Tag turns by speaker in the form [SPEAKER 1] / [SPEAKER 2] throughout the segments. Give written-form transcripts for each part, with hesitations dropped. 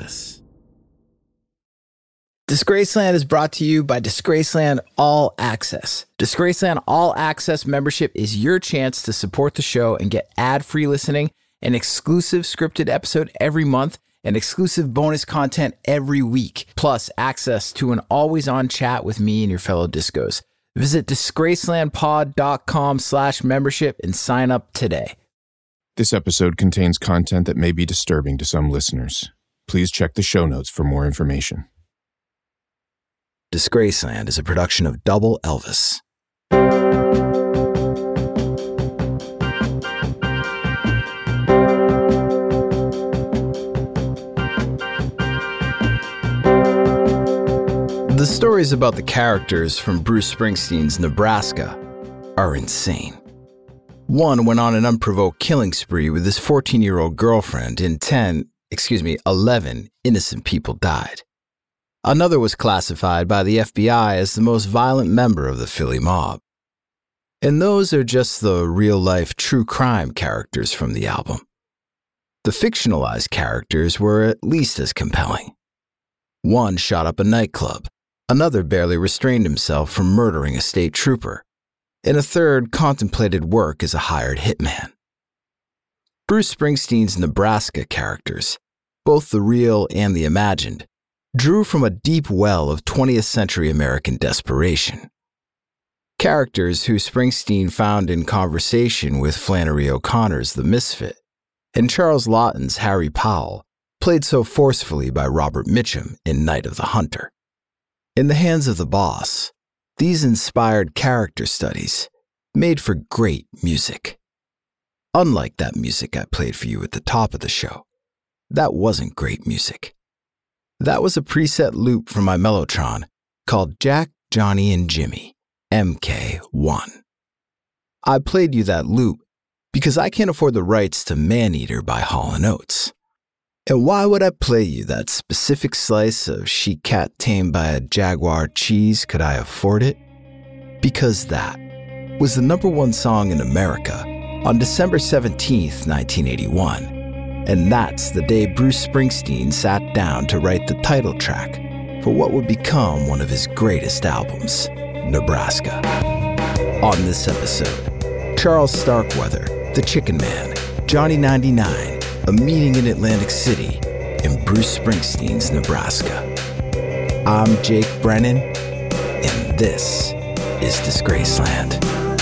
[SPEAKER 1] Elvis. Disgraceland is brought to you by Disgraceland All Access. Disgraceland All Access membership is your chance to support the show and get ad-free listening, an exclusive scripted episode every month, and exclusive bonus content every week, plus access to an always-on chat with me and your fellow discos. Visit disgracelandpod.com/membership and sign up today.
[SPEAKER 2] This episode contains content that may be disturbing to some listeners. Please check the show notes for more information.
[SPEAKER 1] Disgraceland is a production of Double Elvis. The stories about the characters from Bruce Springsteen's Nebraska are insane. One went on an unprovoked killing spree with his 14-year-old girlfriend and 11 innocent people died. Another was classified by the FBI as the most violent member of the Philly mob. And those are just the real-life true crime characters from the album. The fictionalized characters were at least as compelling. One shot up a nightclub, another barely restrained himself from murdering a state trooper, and a third contemplated work as a hired hitman. Bruce Springsteen's Nebraska characters, both the real and the imagined, drew from a deep well of 20th century American desperation. Characters who Springsteen found in conversation with Flannery O'Connor's The Misfit and Charles Laughton's Harry Powell, played so forcefully by Robert Mitchum in Night of the Hunter. In the hands of the boss, these inspired character studies made for great music. Unlike that music I played for you at the top of the show, that wasn't great music. That was a preset loop from my Mellotron called Jack, Johnny, and Jimmy, MK1. I played you that loop because I can't afford the rights to Maneater by Hall & Oates. And why would I play you that specific slice of chic cat tamed by a Jaguar cheese could I afford it? Because that was the #1 song in America on December 17th, 1981. And that's the day Bruce Springsteen sat down to write the title track for what would become one of his greatest albums, Nebraska. On this episode, Charles Starkweather, The Chicken Man, Johnny 99, A Meeting in Atlantic City, and Bruce Springsteen's Nebraska. I'm Jake Brennan, and this is Disgraceland.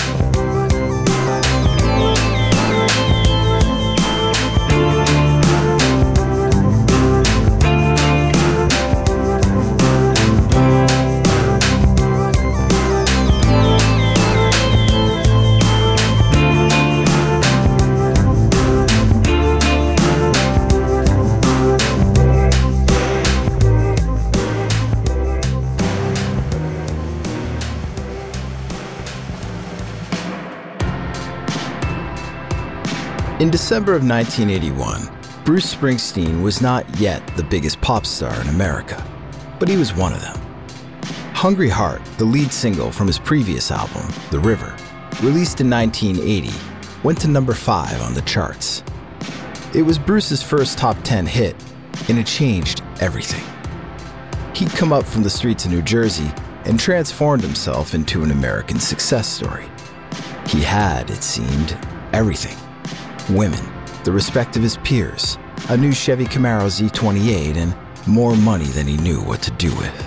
[SPEAKER 1] In December of 1981, Bruce Springsteen was not yet the biggest pop star in America, but he was one of them. Hungry Heart, the lead single from his previous album, The River, released in 1980, went to number 5 on the charts. It was Bruce's first top 10 hit, and it changed everything. He'd come up from the streets of New Jersey and transformed himself into an American success story. He had, it seemed, everything. Women, the respect of his peers, a new Chevy Camaro Z28, and more money than he knew what to do with.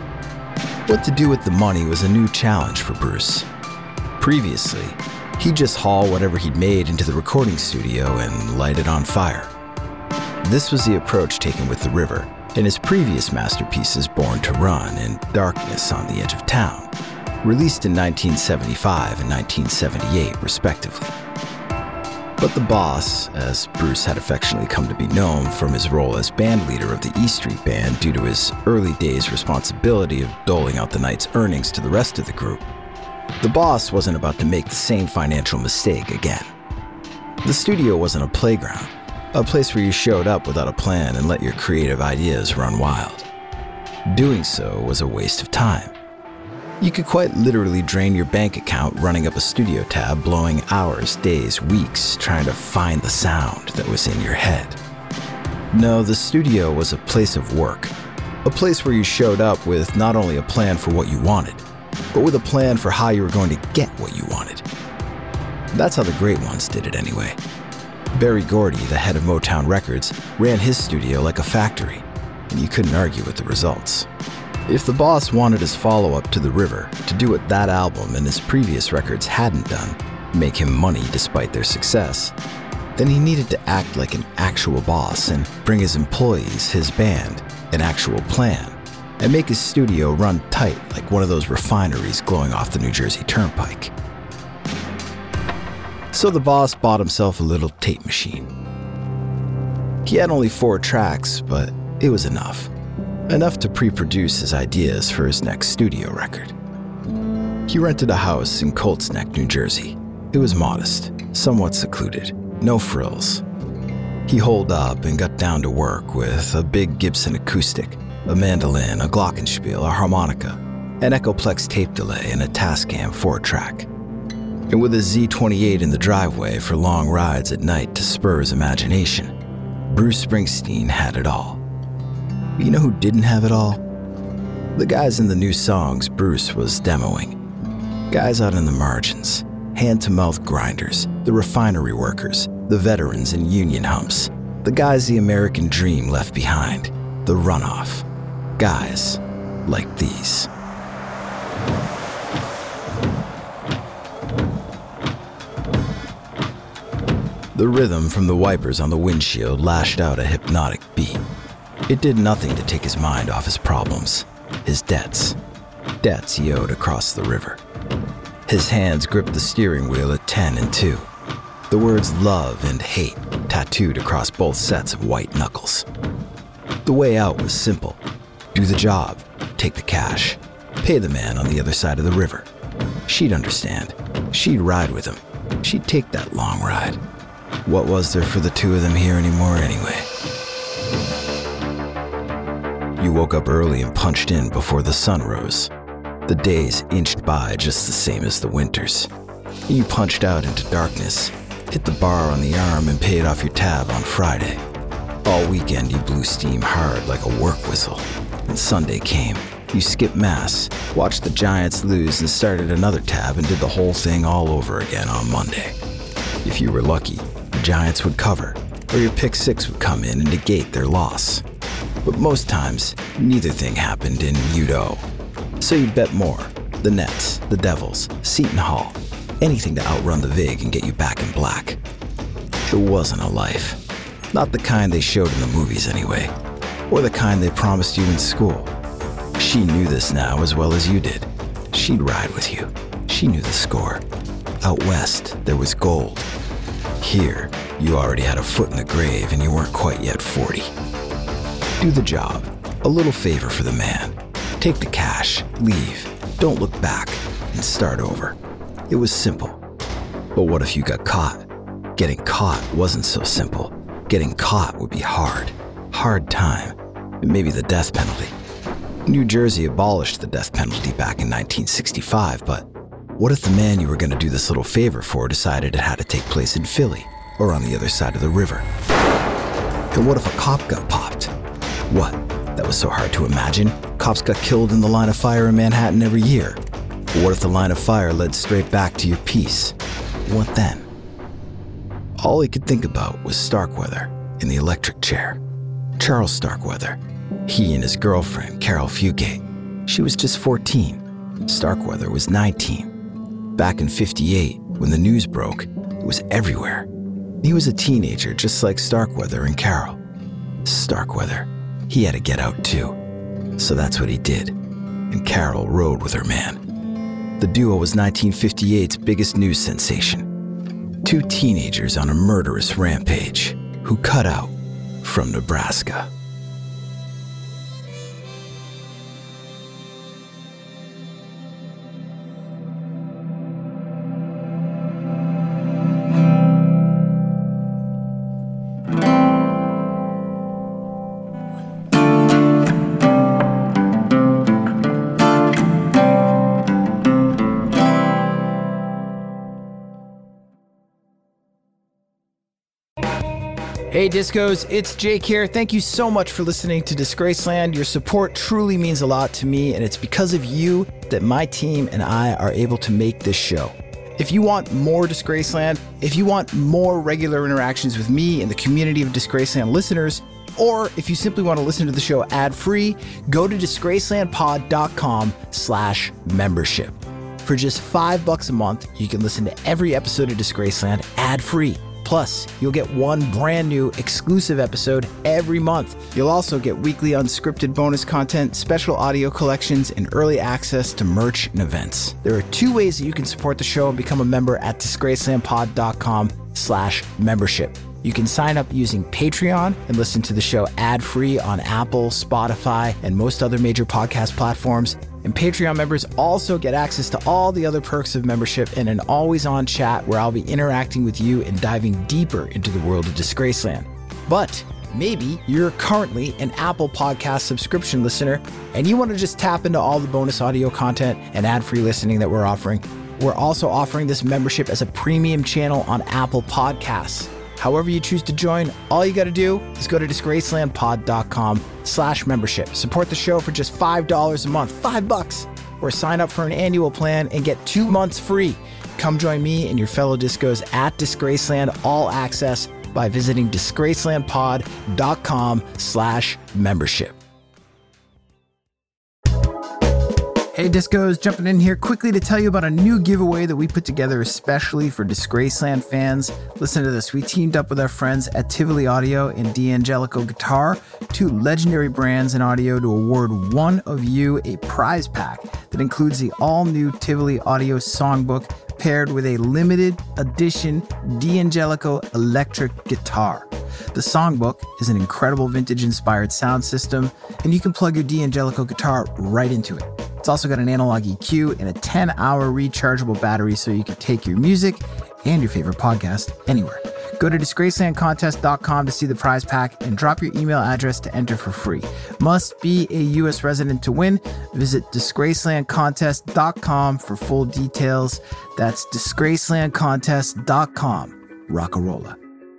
[SPEAKER 1] What to do with the money was a new challenge for Bruce. Previously, he'd just haul whatever he'd made into the recording studio and light it on fire. This was the approach taken with The River and his previous masterpieces Born to Run and Darkness on the Edge of Town, released in 1975 and 1978 respectively. But the boss, as Bruce had affectionately come to be known from his role as band leader of the E Street Band due to his early days' responsibility of doling out the night's earnings to the rest of the group, the boss wasn't about to make the same financial mistake again. The studio wasn't a playground, a place where you showed up without a plan and let your creative ideas run wild. Doing so was a waste of time. You could quite literally drain your bank account running up a studio tab, blowing hours, days, weeks, trying to find the sound that was in your head. No, the studio was a place of work. A place where you showed up with not only a plan for what you wanted, but with a plan for how you were going to get what you wanted. That's how the great ones did it anyway. Berry Gordy, the head of Motown Records, ran his studio like a factory, and you couldn't argue with the results. If the boss wanted his follow-up to The River to do what that album and his previous records hadn't done, make him money despite their success, then he needed to act like an actual boss and bring his employees, his band, an actual plan, and make his studio run tight like one of those refineries glowing off the New Jersey Turnpike. So the boss bought himself a little tape machine. He had only 4 tracks, but it was enough. Enough to pre-produce his ideas for his next studio record. He rented a house in Colts Neck, New Jersey. It was modest, somewhat secluded, no frills. He holed up and got down to work with a big Gibson acoustic, a mandolin, a glockenspiel, a harmonica, an Echoplex tape delay, and a Tascam 4-track. And with a Z28 in the driveway for long rides at night to spur his imagination, Bruce Springsteen had it all. But you know who didn't have it all? The guys in the new songs Bruce was demoing. Guys out in the margins, hand-to-mouth grinders, the refinery workers, the veterans in union humps, the guys the American dream left behind, the runoff. Guys like these. The rhythm from the wipers on the windshield lashed out a hypnotic beat. It did nothing to take his mind off his problems, his debts. Debts he owed across the river. His hands gripped the steering wheel at 10 and 2. The words love and hate tattooed across both sets of white knuckles. The way out was simple. Do the job, take the cash, pay the man on the other side of the river. She'd understand. She'd ride with him. She'd take that long ride. What was there for the two of them here anymore anyway? You woke up early and punched in before the sun rose. The days inched by just the same as the winters. You punched out into darkness, hit the bar on the arm and paid off your tab on Friday. All weekend you blew steam hard like a work whistle. And Sunday came. You skipped mass, watched the Giants lose and started another tab and did the whole thing all over again on Monday. If you were lucky, the Giants would cover, or your pick six would come in and negate their loss. But most times, neither thing happened and you'd owe. So you'd bet more. The Nets, the Devils, Seton Hall, anything to outrun the vig and get you back in black. It wasn't a life. Not the kind they showed in the movies anyway, or the kind they promised you in school. She knew this now as well as you did. She'd ride with you. She knew the score. Out west, there was gold. Here, you already had a foot in the grave and you weren't quite yet 40. Do the job. A little favor for the man. Take the cash, leave, don't look back, and start over. It was simple. But what if you got caught? Getting caught wasn't so simple. Getting caught would be hard. Hard time. And maybe the death penalty. New Jersey abolished the death penalty back in 1965, but what if the man you were going to do this little favor for decided it had to take place in Philly, or on the other side of the river? And what if a cop got popped? What? That was so hard to imagine. Cops got killed in the line of fire in Manhattan every year. But what if the line of fire led straight back to your peace? What then? All he could think about was Starkweather in the electric chair. Charles Starkweather. He and his girlfriend, Carol Fugate. She was just 14. Starkweather was 19. Back in '58, when the news broke, it was everywhere. He was a teenager just like Starkweather and Carol. Starkweather, he had to get out too. So that's what he did. And Carol rode with her man. The duo was 1958's biggest news sensation. Two teenagers on a murderous rampage who cut out from Nebraska. Hey Discos, it's Jake here. Thank you so much for listening to Disgraceland. Your support truly means a lot to me, and it's because of you that my team and I are able to make this show. If you want more Disgraceland, if you want more regular interactions with me and the community of Disgraceland listeners, or if you simply want to listen to the show ad-free, go to disgracelandpod.com/membership. For just $5 a month, you can listen to every episode of Disgraceland ad-free. Plus, you'll get one brand new exclusive episode every month. You'll also get weekly unscripted bonus content, special audio collections, and early access to merch and events. There are 2 ways that you can support the show and become a member at disgracelandpod.com/membership. You can sign up using Patreon and listen to the show ad-free on Apple, Spotify, and most other major podcast platforms. And Patreon members also get access to all the other perks of membership and an always-on chat where I'll be interacting with you and diving deeper into the world of Disgraceland. But maybe you're currently an Apple Podcast subscription listener and you want to just tap into all the bonus audio content and ad-free listening that we're offering. We're also offering this membership as a premium channel on Apple Podcasts. However you choose to join, all you got to do is go to disgracelandpod.com/membership. Support the show for just $5 a month, $5, or sign up for an annual plan and get 2 months free. Come join me and your fellow discos at Disgraceland All Access by visiting disgracelandpod.com/membership. Hey Discos, jumping in here quickly to tell you about a new giveaway that we put together especially for Disgraceland fans. Listen to this. We teamed up with our friends at Tivoli Audio and D'Angelico Guitar, 2 legendary brands in audio, to award one of you a prize pack that includes the all-new Tivoli Audio songbook paired with a limited edition D'Angelico electric guitar. The songbook is an incredible vintage-inspired sound system, and you can plug your D'Angelico guitar right into it. It's also got an analog EQ and a 10-hour rechargeable battery so you can take your music and your favorite podcast anywhere. Go to disgracelandcontest.com to see the prize pack and drop your email address to enter for free. Must be a U.S. resident to win. Visit disgracelandcontest.com for full details. That's disgracelandcontest.com. Rockarola.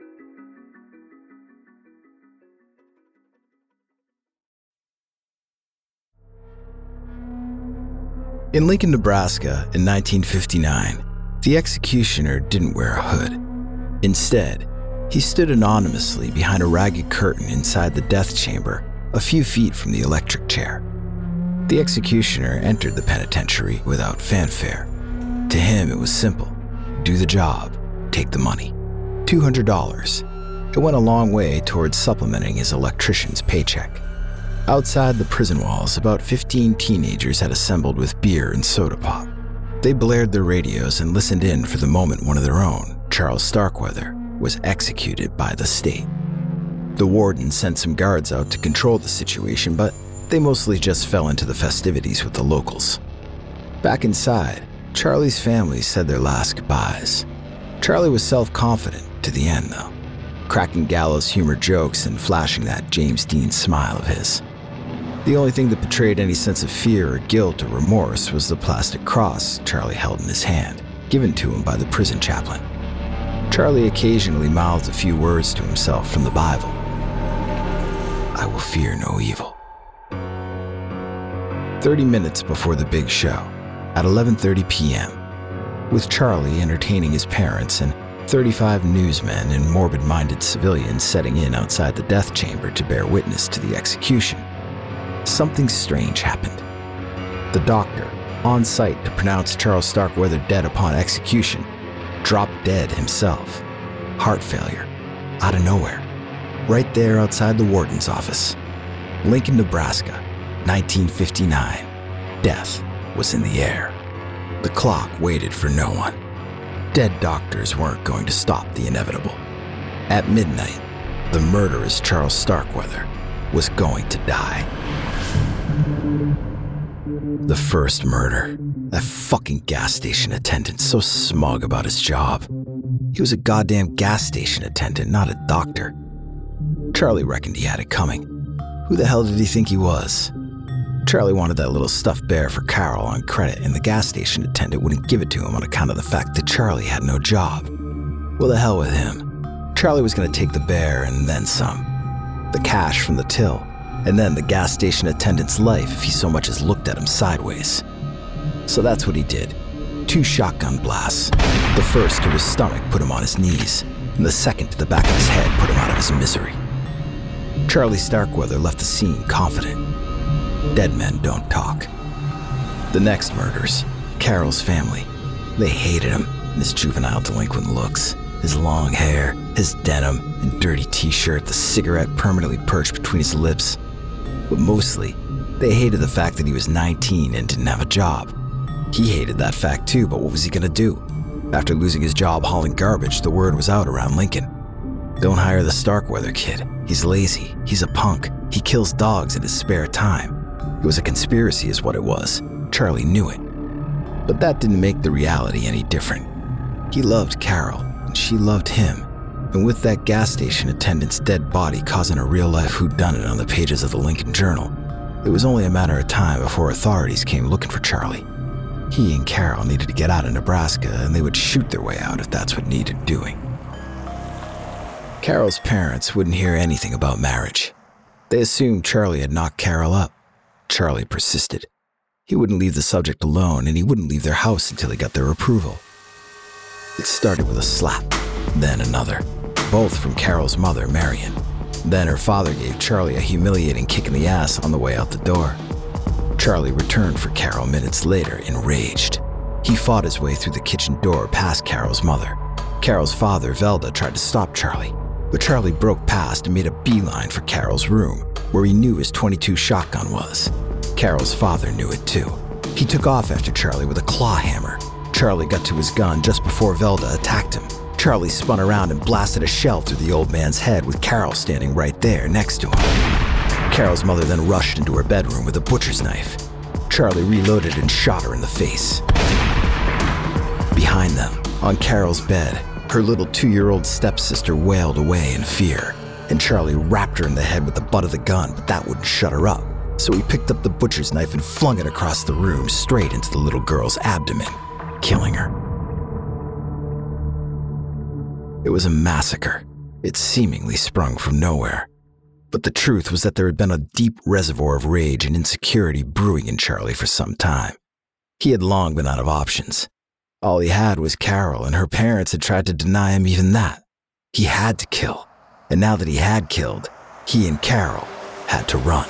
[SPEAKER 1] In Lincoln, Nebraska in 1959, the executioner didn't wear a hood. Instead, he stood anonymously behind a ragged curtain inside the death chamber, a few feet from the electric chair. The executioner entered the penitentiary without fanfare. To him, it was simple. Do the job, take the money. $200. It went a long way towards supplementing his electrician's paycheck. Outside the prison walls, about 15 teenagers had assembled with beer and soda pop. They blared their radios and listened in for the moment one of their own, Charles Starkweather, was executed by the state. The warden sent some guards out to control the situation, but they mostly just fell into the festivities with the locals. Back inside, Charlie's family said their last goodbyes. Charlie was self-confident to the end, though, cracking gallows humor jokes and flashing that James Dean smile of his. The only thing that betrayed any sense of fear or guilt or remorse was the plastic cross Charlie held in his hand, given to him by the prison chaplain. Charlie occasionally mouthed a few words to himself from the Bible. I will fear no evil. 30 minutes before the big show, at 11:30 p.m., with Charlie entertaining his parents and 35 newsmen and morbid-minded civilians setting in outside the death chamber to bear witness to the execution, something strange happened. The doctor, on site to pronounce Charles Starkweather dead upon execution, dropped dead himself. Heart failure, out of nowhere, right there outside the warden's office. Lincoln, Nebraska, 1959. Death was in the air. The clock waited for no one. Dead doctors weren't going to stop the inevitable. At midnight, the murderous Charles Starkweather was going to die. The first murder. That fucking gas station attendant, so smug about his job. He was a goddamn gas station attendant, not a doctor. Charlie reckoned he had it coming. Who the hell did he think he was? Charlie wanted that little stuffed bear for Carol on credit, and the gas station attendant wouldn't give it to him on account of the fact that Charlie had no job. Well, the hell with him. Charlie Charlie was going to take the bear and then some. The cash from the till, and then the gas station attendant's life if he so much as looked at him sideways. So that's what he did. 2 shotgun blasts. The first to his stomach put him on his knees, and the second to the back of his head put him out of his misery. Charlie Starkweather left the scene confident. Dead men don't talk. The next murders, Carol's family. They hated him and his juvenile delinquent looks, his long hair, his denim and dirty t-shirt, the cigarette permanently perched between his lips. But mostly, they hated the fact that he was 19 and didn't have a job. He hated that fact too, but what was he gonna do? After losing his job hauling garbage, the word was out around Lincoln. Don't hire the Starkweather kid. He's lazy, he's a punk, he kills dogs in his spare time. It was a conspiracy is what it was. Charlie knew it. But that didn't make the reality any different. He loved Carol, and she loved him. And with that gas station attendant's dead body causing a real-life whodunit on the pages of the Lincoln Journal, it was only a matter of time before authorities came looking for Charlie. He and Carol needed to get out of Nebraska, and they would shoot their way out if that's what needed doing. Carol's parents wouldn't hear anything about marriage. They assumed Charlie had knocked Carol up. Charlie persisted. He wouldn't leave the subject alone, and he wouldn't leave their house until he got their approval. It started with a slap, then another, both from Carol's mother, Marion. Then her father gave Charlie a humiliating kick in the ass on the way out the door. Charlie returned for Carol minutes later, enraged. He fought his way through the kitchen door past Carol's mother. Carol's father, Velda, tried to stop Charlie, but Charlie broke past and made a beeline for Carol's room, where he knew his .22 shotgun was. Carol's father knew it too. He took off after Charlie with a claw hammer. Charlie got to his gun just before Velda attacked him. Charlie spun around and blasted a shell through the old man's head with Carol standing right there next to him. Carol's mother then rushed into her bedroom with a butcher's knife. Charlie reloaded and shot her in the face. Behind them, on Carol's bed, her little 2-year-old stepsister wailed away in fear, and Charlie rapped her in the head with the butt of the gun, but that wouldn't shut her up. So he picked up the butcher's knife and flung it across the room straight into the little girl's abdomen, killing her. It was a massacre. It seemingly sprung from nowhere. But the truth was that there had been a deep reservoir of rage and insecurity brewing in Charlie for some time. He had long been out of options. All he had was Carol, and her parents had tried to deny him even that. He had to kill. And now that he had killed, he and Carol had to run.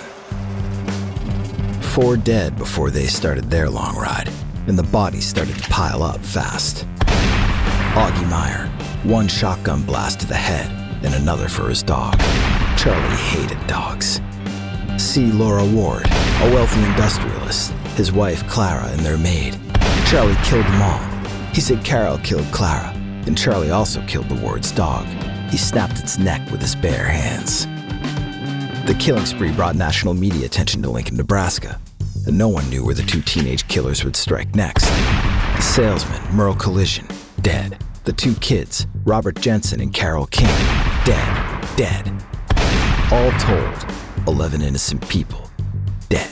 [SPEAKER 1] 4 dead before they started their long ride, and the bodies started to pile up fast. Augie Meyer, 1 shotgun blast to the head and another for his dog. Charlie hated dogs. C. Laura Ward, a wealthy industrialist, his wife Clara and their maid. Charlie killed them all. He said Carol killed Clara, and Charlie also killed the Ward's dog. He snapped its neck with his bare hands. The killing spree brought national media attention to Lincoln, Nebraska, and no one knew where the 2 teenage killers would strike next. The salesman, Merle Collision, dead. The 2 kids, Robert Jensen and Carol King, dead. All told, 11 innocent people, dead.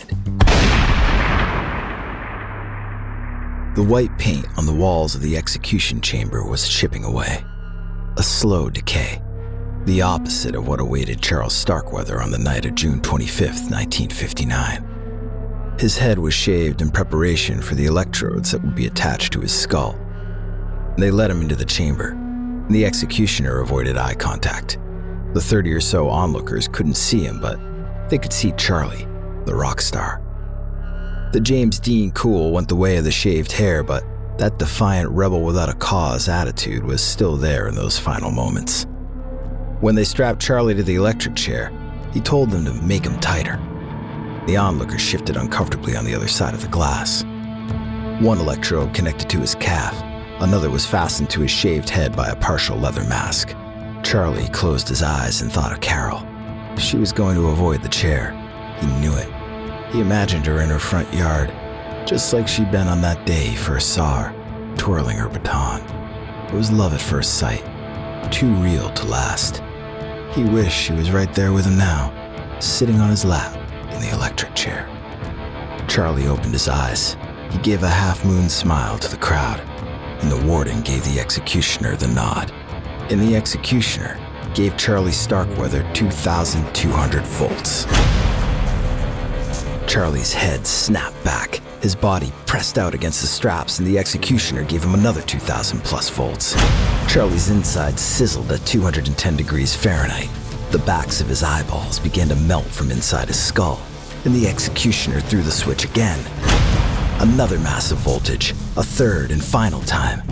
[SPEAKER 1] The white paint on the walls of the execution chamber was chipping away. A slow decay, the opposite of what awaited Charles Starkweather on the night of June 25th, 1959. His head was shaved in preparation for the electrodes that would be attached to his skull. They led him into the chamber, and the executioner avoided eye contact. The 30 or so onlookers couldn't see him, but they could see Charlie, the rock star. The James Dean cool went the way of the shaved hair, but that defiant rebel without a cause attitude was still there in those final moments. When they strapped Charlie to the electric chair, he told them to make him tighter. The onlookers shifted uncomfortably on the other side of the glass. 1 electrode connected to his calf, another was fastened to his shaved head by a partial leather mask. Charlie closed his eyes and thought of Carol. She was going to avoid the chair. He knew it. He imagined her in her front yard, just like she'd been on that day he first saw her, twirling her baton. It was love at first sight, too real to last. He wished she was right there with him now, sitting on his lap in the electric chair. Charlie opened his eyes. He gave a half-moon smile to the crowd, and the warden gave the executioner the nod. And the executioner gave Charlie Starkweather 2,200 volts. Charlie's head snapped back, his body pressed out against the straps, and the executioner gave him another 2,000 plus volts. Charlie's insides sizzled at 210 degrees Fahrenheit. The backs of his eyeballs began to melt from inside his skull, and the executioner threw the switch again. Another massive voltage, a third and final time.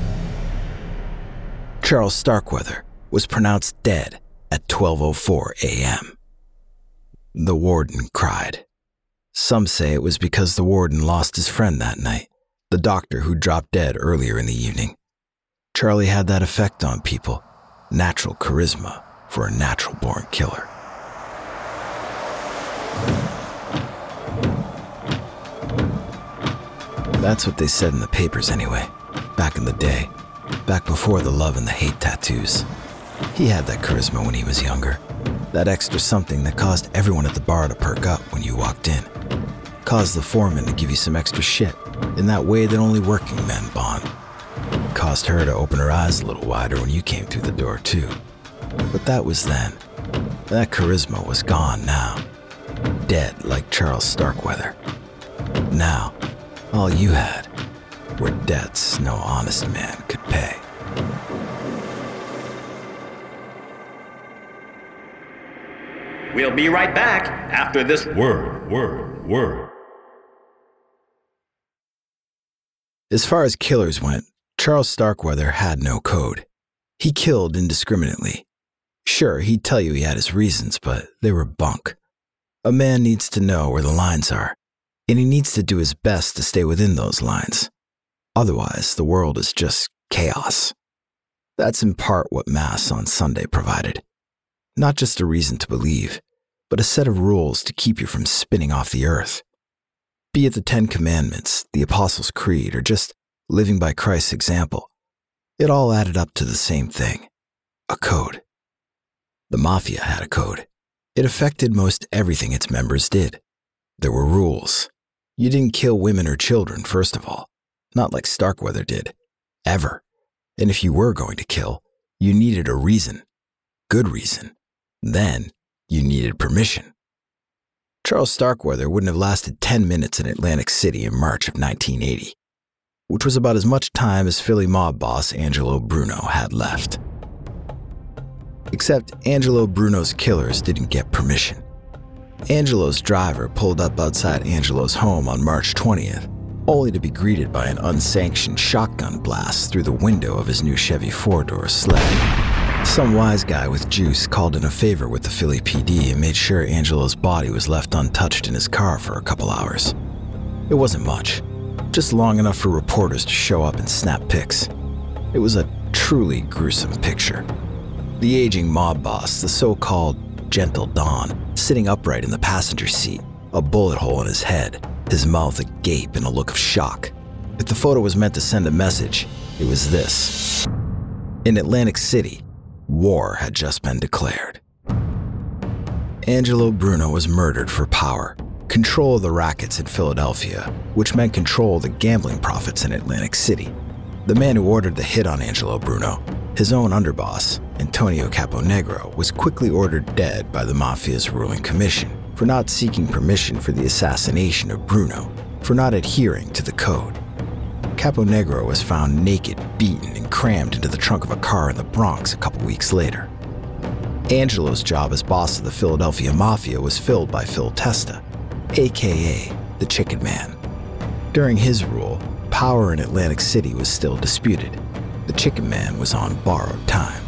[SPEAKER 1] Charles Starkweather was pronounced dead at 12:04 a.m. The warden cried. Some say it was because the warden lost his friend that night, the doctor who dropped dead earlier in the evening. Charlie had that effect on people, natural charisma for a natural-born killer. That's what they said in the papers anyway, back in the day, back before the love and the hate tattoos. He had that charisma when he was younger, that extra something that caused everyone at the bar to perk up when you walked in, caused the foreman to give you some extra shit in that way that only working men bond, caused her to open her eyes a little wider when you came through the door too. But that was then. That charisma was gone now, dead like Charles Starkweather. Now, all you had were debts no honest man could pay.
[SPEAKER 3] We'll be right back after this word.
[SPEAKER 1] As far as killers went, Charles Starkweather had no code. He killed indiscriminately. Sure, he'd tell you he had his reasons, but they were bunk. A man needs to know where the lines are, and he needs to do his best to stay within those lines. Otherwise, the world is just chaos. That's in part what Mass on Sunday provided. Not just a reason to believe, but a set of rules to keep you from spinning off the earth. Be it the 10 Commandments, the Apostles' Creed, or just living by Christ's example, it all added up to the same thing, a code. The Mafia had a code. It affected most everything its members did. There were rules. You didn't kill women or children, first of all, not like Starkweather did, ever. And if you were going to kill, you needed a reason, good reason. Then, you needed permission. Charles Starkweather wouldn't have lasted 10 minutes in Atlantic City in March of 1980, which was about as much time as Philly mob boss Angelo Bruno had left. Except Angelo Bruno's killers didn't get permission. Angelo's driver pulled up outside Angelo's home on March 20th, only to be greeted by an unsanctioned shotgun blast through the window of his new Chevy four-door sled. Some wise guy with juice called in a favor with the Philly PD and made sure Angelo's body was left untouched in his car for a couple hours. It wasn't much, just long enough for reporters to show up and snap pics. It was a truly gruesome picture. The aging mob boss, the so-called Gentle Don, sitting upright in the passenger seat, a bullet hole in his head, his mouth agape in a look of shock. If the photo was meant to send a message, it was this. In Atlantic City, war had just been declared. Angelo Bruno was murdered for power, control of the rackets in Philadelphia, which meant control of the gambling profits in Atlantic City. The man who ordered the hit on Angelo Bruno, his own underboss, Antonio Caponegro, was quickly ordered dead by the Mafia's ruling commission for not seeking permission for the assassination of Bruno, for not adhering to the code. Caponegro was found naked, beaten, and crammed into the trunk of a car in the Bronx a couple weeks later. Angelo's job as boss of the Philadelphia Mafia was filled by Phil Testa, aka the Chicken Man. During his rule, power in Atlantic City was still disputed. The Chicken Man was on borrowed time.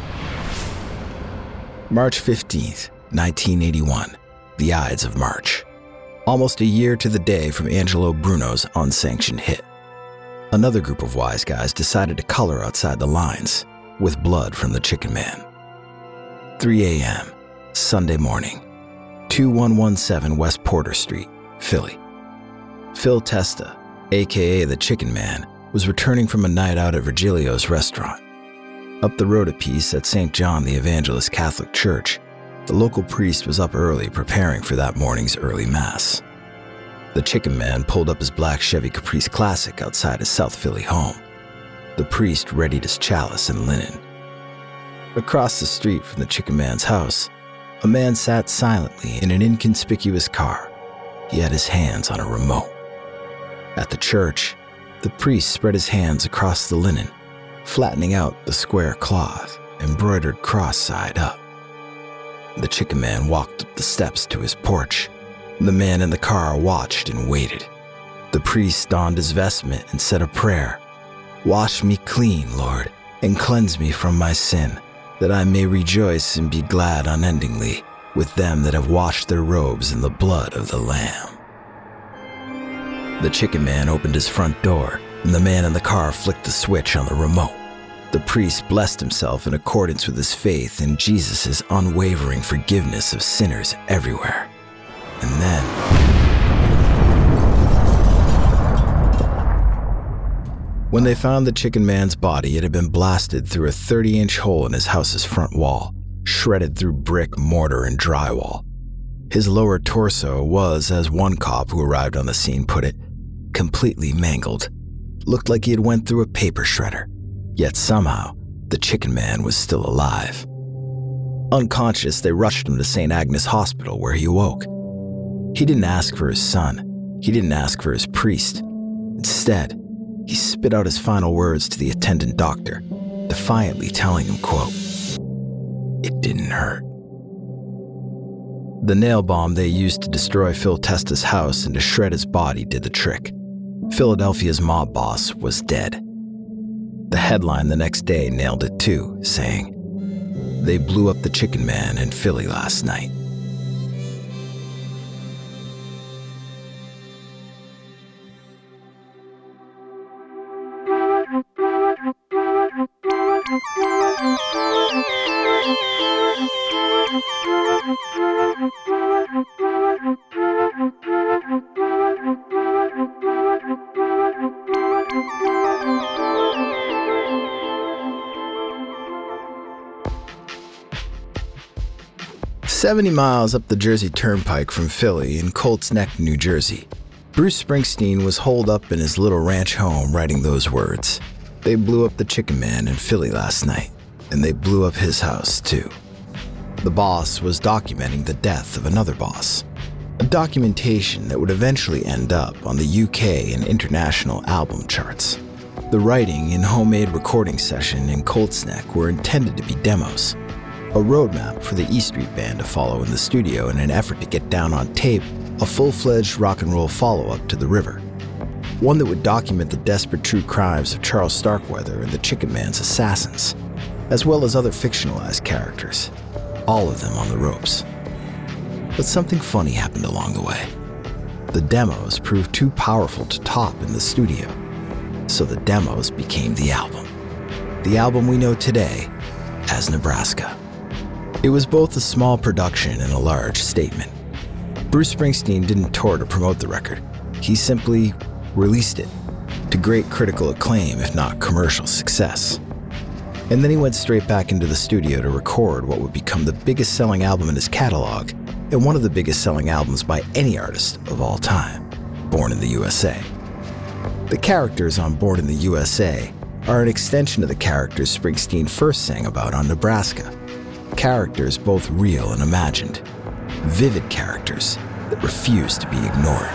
[SPEAKER 1] March 15th, 1981, the Ides of March. Almost a year to the day from Angelo Bruno's unsanctioned hit. Another group of wise guys decided to color outside the lines with blood from the Chicken Man. 3 a.m., Sunday morning, 2117 West Porter Street, Philly. Phil Testa, aka the Chicken Man, was returning from a night out at Virgilio's restaurant. Up the road a piece at St. John the Evangelist Catholic Church, the local priest was up early preparing for that morning's early mass. The Chicken Man pulled up his black Chevy Caprice Classic outside his South Philly home. The priest readied his chalice and linen. Across the street from the Chicken Man's house, a man sat silently in an inconspicuous car. He had his hands on a remote. At the church, the priest spread his hands across the linen, flattening out the square cloth, embroidered cross-side up. The Chicken Man walked up the steps to his porch. The man in the car watched and waited. The priest donned his vestment and said a prayer. "Wash me clean, Lord, and cleanse me from my sin, that I may rejoice and be glad unendingly with them that have washed their robes in the blood of the Lamb." The Chicken Man opened his front door, and the man in the car flicked the switch on the remote. The priest blessed himself in accordance with his faith in Jesus' unwavering forgiveness of sinners everywhere. And then, when they found the Chicken Man's body, it had been blasted through a 30-inch hole in his house's front wall, shredded through brick, mortar, and drywall. His lower torso was, as one cop who arrived on the scene put it, completely mangled. Looked like he had went through a paper shredder. Yet somehow, the Chicken Man was still alive. Unconscious, they rushed him to St. Agnes Hospital, where he awoke. He didn't ask for his son. He didn't ask for his priest. Instead, he spit out his final words to the attendant doctor, defiantly telling him, quote, "It didn't hurt." The nail bomb they used to destroy Phil Testa's house and to shred his body did the trick. Philadelphia's mob boss was dead. The headline the next day nailed it too, saying, "They blew up the Chicken Man in Philly last night." "70 miles up the Jersey Turnpike from Philly in Colts Neck, New Jersey, Bruce Springsteen was holed up in his little ranch home writing those words. They blew up the Chicken Man in Philly last night, and they blew up his house too. The boss was documenting the death of another boss, a documentation that would eventually end up on the UK and international album charts. The writing and homemade recording session in Colts Neck were intended to be demos, a roadmap for the E Street Band to follow in the studio in an effort to get down on tape a full-fledged rock and roll follow-up to The River, one that would document the desperate true crimes of Charles Starkweather and the Chicken Man's assassins, as well as other fictionalized characters, all of them on the ropes. But something funny happened along the way. The demos proved too powerful to top in the studio, so the demos became the album we know today as Nebraska. It was both a small production and a large statement. Bruce Springsteen didn't tour to promote the record. He simply released it, to great critical acclaim, if not commercial success. And then he went straight back into the studio to record what would become the biggest selling album in his catalog, and one of the biggest selling albums by any artist of all time, Born in the USA. The characters on Born in the USA are an extension of the characters Springsteen first sang about on Nebraska. Characters both real and imagined. Vivid characters that refuse to be ignored.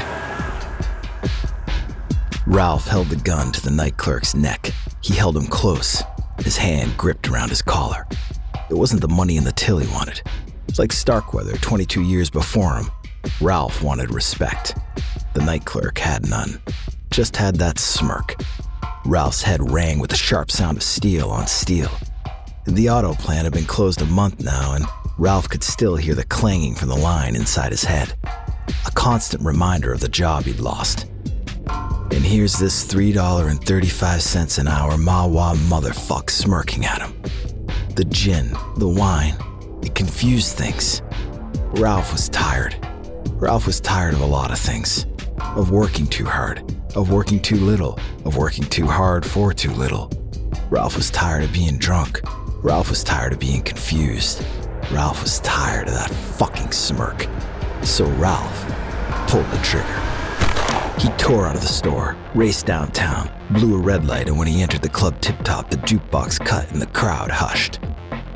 [SPEAKER 1] Ralph held the gun to the night clerk's neck. He held him close, his hand gripped around his collar. It wasn't the money in the till he wanted. Like Starkweather 22 years before him, Ralph wanted respect. The night clerk had none, just had that smirk. Ralph's head rang with the sharp sound of steel on steel. The auto plant had been closed a month now, and Ralph could still hear the clanging from the line inside his head. A constant reminder of the job he'd lost. And here's this $3.35 an hour Mawa motherfuck smirking at him. The gin, the wine, it confused things. Ralph was tired. Ralph was tired of a lot of things. Of working too hard, of working too little, of working too hard for too little. Ralph was tired of being drunk. Ralph was tired of being confused. Ralph was tired of that fucking smirk. So Ralph pulled the trigger. He tore out of the store, raced downtown, blew a red light, and when he entered the club Tip Top, the jukebox cut and the crowd hushed.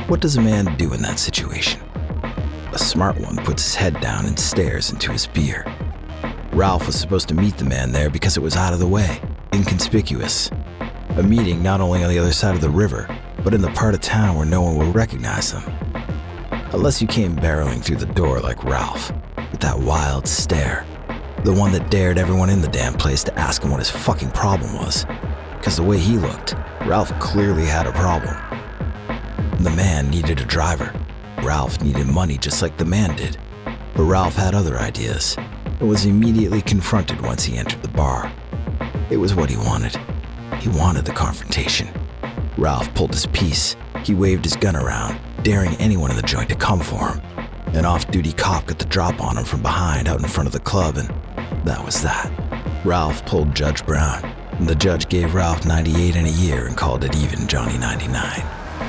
[SPEAKER 1] What does a man do in that situation? A smart one puts his head down and stares into his beer. Ralph was supposed to meet the man there because it was out of the way, inconspicuous. A meeting not only on the other side of the river, but in the part of town where no one will recognize them. Unless you came barreling through the door like Ralph, with that wild stare. The one that dared everyone in the damn place to ask him what his fucking problem was. Because the way he looked, Ralph clearly had a problem. The man needed a driver. Ralph needed money just like the man did. But Ralph had other ideas and was immediately confronted once he entered the bar. It was what he wanted. He wanted the confrontation. Ralph pulled his piece. He waved his gun around, daring anyone in the joint to come for him. An off-duty cop got the drop on him from behind out in front of the club, and that was that. Ralph pulled Judge Brown, and the judge gave Ralph 98 and a year and called it even Johnny 99.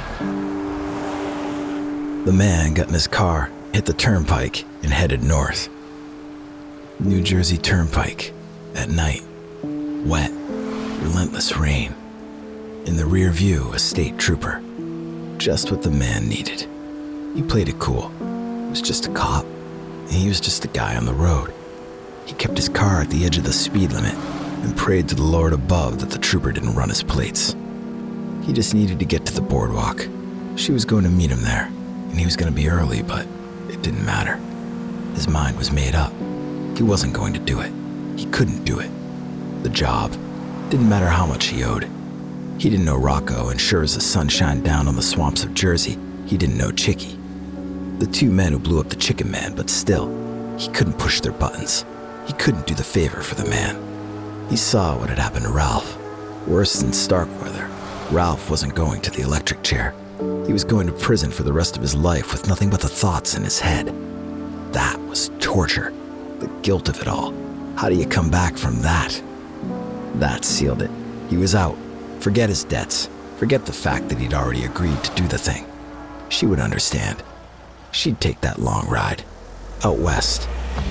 [SPEAKER 1] The man got in his car, hit the turnpike, and headed north. New Jersey Turnpike, at night, wet, relentless rain. In the rear view, a state trooper. Just what the man needed. He played it cool. He was just a cop, and he was just a guy on the road. He kept his car at the edge of the speed limit and prayed to the Lord above that the trooper didn't run his plates. He just needed to get to the boardwalk. She was going to meet him there, and he was going to be early, but it didn't matter. His mind was made up. He wasn't going to do it. He couldn't do it. The job didn't matter how much he owed. He didn't know Rocco, and sure as the sun shined down on the swamps of Jersey, he didn't know Chicky. The two men who blew up the Chicken Man, but still, he couldn't push their buttons. He couldn't do the favor for the man. He saw what had happened to Ralph. Worse than Starkweather, Ralph wasn't going to the electric chair. He was going to prison for the rest of his life with nothing but the thoughts in his head. That was torture. The guilt of it all. How do you come back from that? That sealed it. He was out. Forget his debts. Forget the fact that he'd already agreed to do the thing. She would understand. She'd take that long ride. Out west.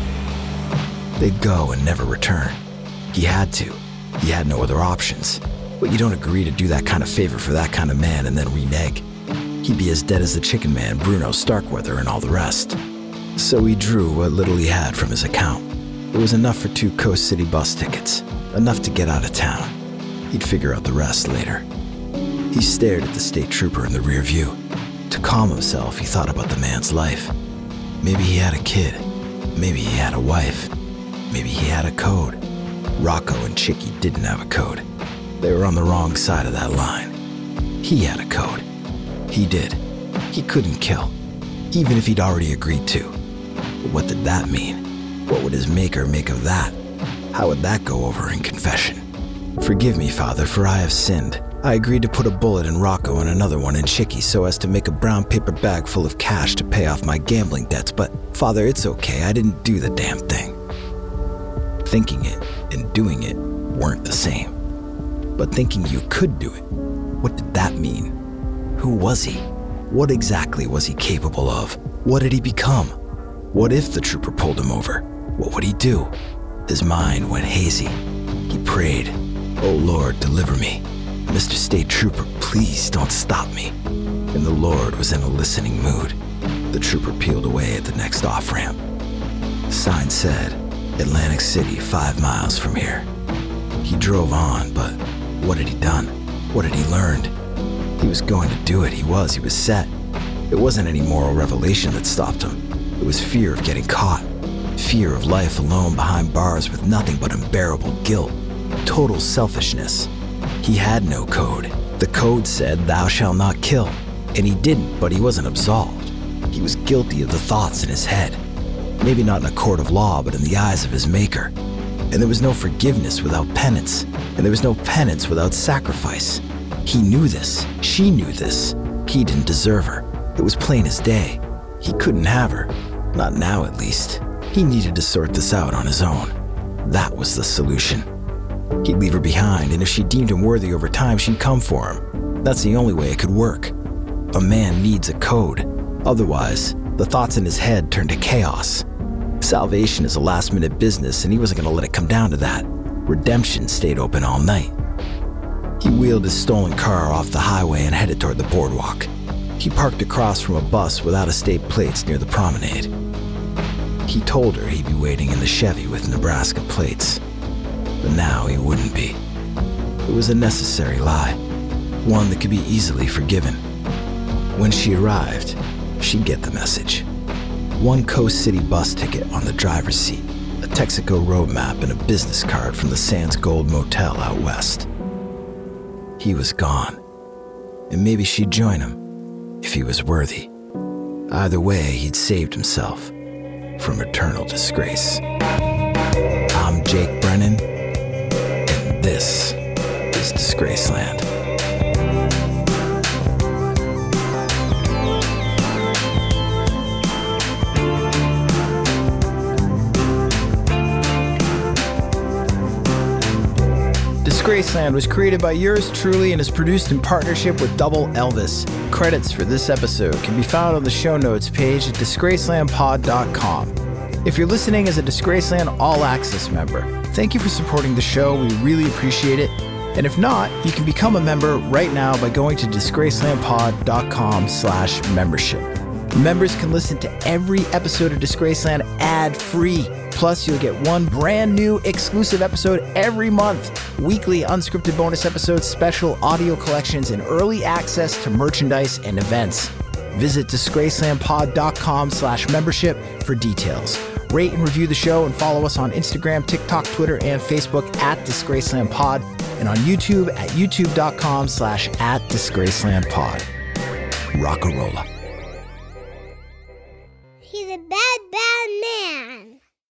[SPEAKER 1] They'd go and never return. He had to. He had no other options. But you don't agree to do that kind of favor for that kind of man and then renege. He'd be as dead as the Chicken Man, Bruno, Starkweather, and all the rest. So he drew what little he had from his account. It was enough for 2 Coast City bus tickets. Enough to get out of town. He'd figure out the rest later. He stared at the state trooper in the rear view. To calm himself, he thought about the man's life. Maybe he had a kid. Maybe he had a wife. Maybe he had a code. Rocco and Chicky didn't have a code. They were on the wrong side of that line. He had a code. He did. He couldn't kill, even if he'd already agreed to. But what did that mean? What would his maker make of that? How would that go over in confession? Forgive me, Father, for I have sinned. I agreed to put a bullet in Rocco and another one in Chicky so as to make a brown paper bag full of cash to pay off my gambling debts, but Father, it's okay, I didn't do the damn thing. Thinking it and doing it weren't the same. But thinking you could do it, what did that mean? Who was he? What exactly was he capable of? What did he become? What if the trooper pulled him over? What would he do? His mind went hazy. He prayed, "Oh Lord, deliver me. Mr. State Trooper, please don't stop me." And the Lord was in a listening mood. The trooper peeled away at the next off-ramp. The sign said, Atlantic City, 5 miles from here. He drove on, but what had he done? What had he learned? He was going to do it. He was set. It wasn't any moral revelation that stopped him. It was fear of getting caught. Fear of life alone behind bars with nothing but unbearable guilt. Total selfishness. He had no code. The code said, "Thou shalt not kill." And he didn't, but he wasn't absolved. He was guilty of the thoughts in his head. Maybe not in a court of law, but in the eyes of his maker. And there was no forgiveness without penance. And there was no penance without sacrifice. He knew this. She knew this. He didn't deserve her. It was plain as day. He couldn't have her. Not now, at least. He needed to sort this out on his own. That was the solution. He'd leave her behind, and if she deemed him worthy over time, she'd come for him. That's the only way it could work. A man needs a code. Otherwise, the thoughts in his head turn to chaos. Salvation is a last-minute business, and he wasn't going to let it come down to that. Redemption stayed open all night. He wheeled his stolen car off the highway and headed toward the boardwalk. He parked across from a bus with out-of-state plates near the promenade. He told her he'd be waiting in the Chevy with Nebraska plates, but now he wouldn't be. It was a necessary lie, one that could be easily forgiven. When she arrived, she'd get the message. One Coast City bus ticket on the driver's seat, a Texaco road map, and a business card from the Sands Gold Motel out west. He was gone, and maybe she'd join him if he was worthy. Either way, he'd saved himself from eternal disgrace. I'm Jake Brennan, and this is Disgraceland. Disgraceland was created by yours truly and is produced in partnership with Double Elvis. Credits for this episode can be found on the show notes page at disgracelandpod.com. If you're listening as a Disgraceland All Access member, thank you for supporting the show. We really appreciate it. And if not, you can become a member right now by going to disgracelandpod.com/membership. Members can listen to every episode of Disgraceland ad-free. Plus, you'll get one brand new exclusive episode every month. Weekly unscripted bonus episodes, special audio collections, and early access to merchandise and events. Visit disgracelandpod.com/membership for details. Rate and review the show and follow us on Instagram, TikTok, Twitter, and Facebook at DisgracelandPod and on YouTube at youtube.com/@DisgracelandPod. Rock-a-rolla.